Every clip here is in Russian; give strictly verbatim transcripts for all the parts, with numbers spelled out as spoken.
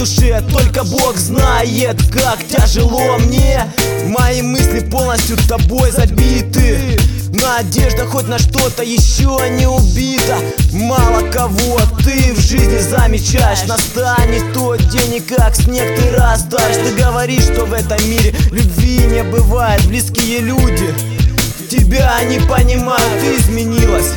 душе, только Бог знает, как тяжело мне. Мои мысли полностью тобой забиты. Надежда хоть на что-то еще не убита. Мало кого ты в жизни замечаешь. Настанет тот день, и как снег ты растаешь. Ты говоришь, что в этом мире любви не бывает. Близкие люди тебя не понимают. Ты изменилась,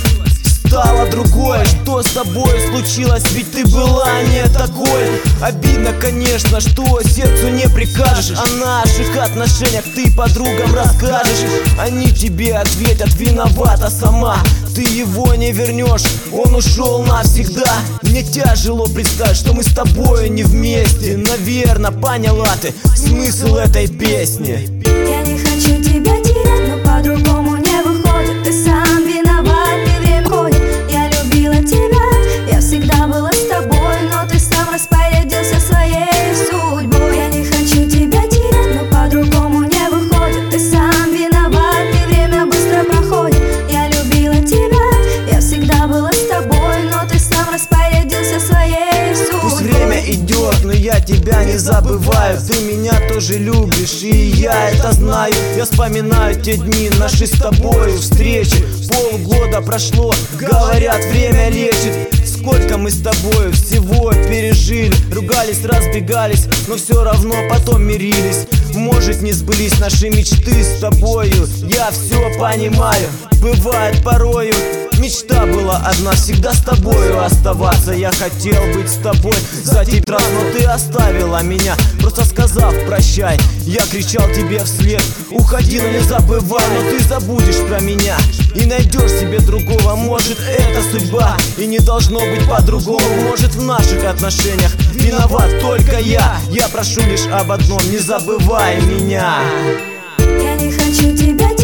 стала другой. Что с тобой случилось? Ведь ты была не такой. Обидно, конечно, что сердцу не прикажешь. О наших отношениях ты подругам расскажешь. Они тебе ответят: виновата сама. Ты его не вернешь, он ушел навсегда. Мне тяжело представить, что мы с тобой не вместе. Наверно, поняла ты смысл этой песни. Я не хочу тебя терять, но по-другому не выходит. Ты сам виноват, и время ходит. Я любила тебя, я всегда была с тобой, но ты сам распорядился своей судьбой. Я не хочу тебя терять, но по-другому не выходит. Ты сам виноват, и время быстро проходит. Я любила тебя, я всегда была с тобой, но ты сам распорядился своей судьбой. Пусть время идет, но я тебя не забываю. Ты меня тоже любишь, и я это знаю. Я вспоминаю те дни наши с тобой встречи. Полгода прошло, говорят, время лечит. Сколько мы с тобой всего пережили. Ругались, разбегались, но все равно потом мирились. Может, не сбылись наши мечты с тобою, я все понимаю. Бывает порою, мечта была одна, всегда с тобою оставаться. Я хотел быть с тобой за тетрадь, но ты оставила меня, просто сказав прощай. Я кричал тебе вслед: уходи, но не забывай. Но ты забудешь про меня и найдешь себе другого. Может, это судьба, и не должно быть по-другому. Может, в наших отношениях виноват только я. Я прошу лишь об одном: не забывай меня. Я не хочу тебя терять.